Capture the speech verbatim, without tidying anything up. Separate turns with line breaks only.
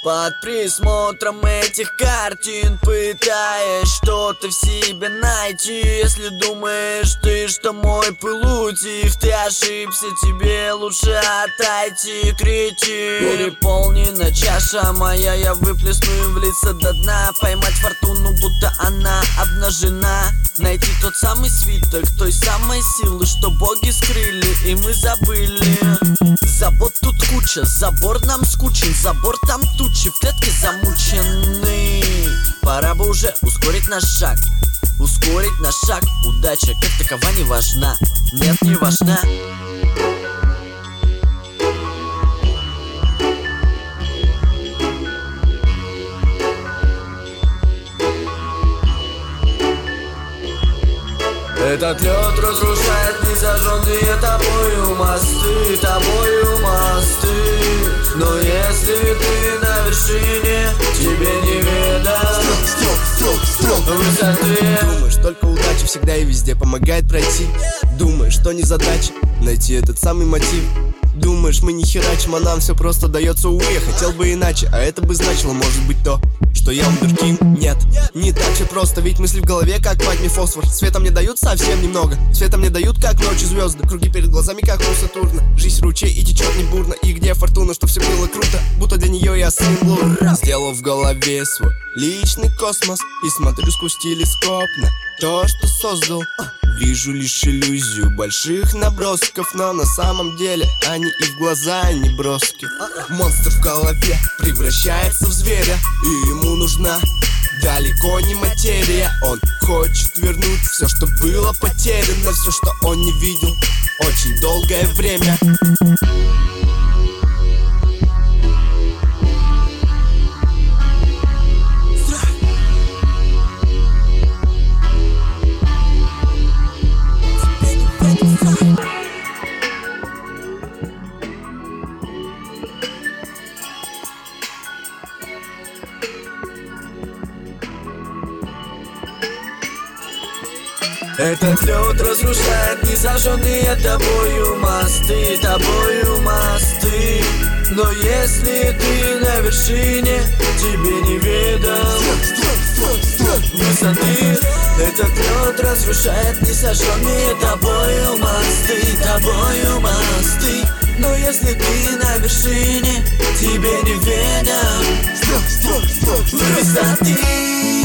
Под присмотром этих картин, пытаясь что-то в себе найти. Если думаешь ты, что мой пыл утих, ты ошибся, тебе лучше отойти. Кричи. Переполнена чаша моя, я выплесну им в лица до дна. Поймать фортуну, будто она обнажена. Найти тот самый свиток той самой силы, что боги скрыли и мы забыли. Забот тут куча, забор нам скучен, забор там тучи, в клетке замучены. Пора бы уже ускорить наш шаг, ускорить наш шаг. Удача как такова не важна, нет, не важна. Этот лед разрушает незажженные тобою мосты, тобою мосты. Но если ты на вершине, тебе не видно высоты.
Думаешь, только удача всегда и везде помогает пройти. Думаешь, что не задача найти этот самый мотив. Думаешь, мы не херачим, а нам все просто дается, увы. Я хотел бы иначе, а это бы значило, может быть, то, что я вундеркинд. Нет, не так все просто, ведь мысли в голове, как ватный фосфор. Света мне дают совсем немного, света мне дают, как ночью звезды. Круги перед глазами, как у Сатурна. Жизнь ручей и течет не бурно. И где фортуна, что все было круто, будто для нее я сын Лур. Сделал в голове свой личный космос и смотрю сквозь телескоп на то, что создал. Вижу лишь иллюзию больших набросков, но на самом деле они и в глаза не броски. Монстр в голове превращается в зверя, и ему нужна далеко не материя. Он хочет вернуть все, что было потеряно, все, что он не видел очень долгое время.
Этот лед разрушает незажженные тобою мосты, тобою мосты. Но если ты на вершине, тебе не видно высоты. Этот лед разрушает незажженные тобою мосты, тобою мосты. Но если ты на вершине, тебе не видно высоты.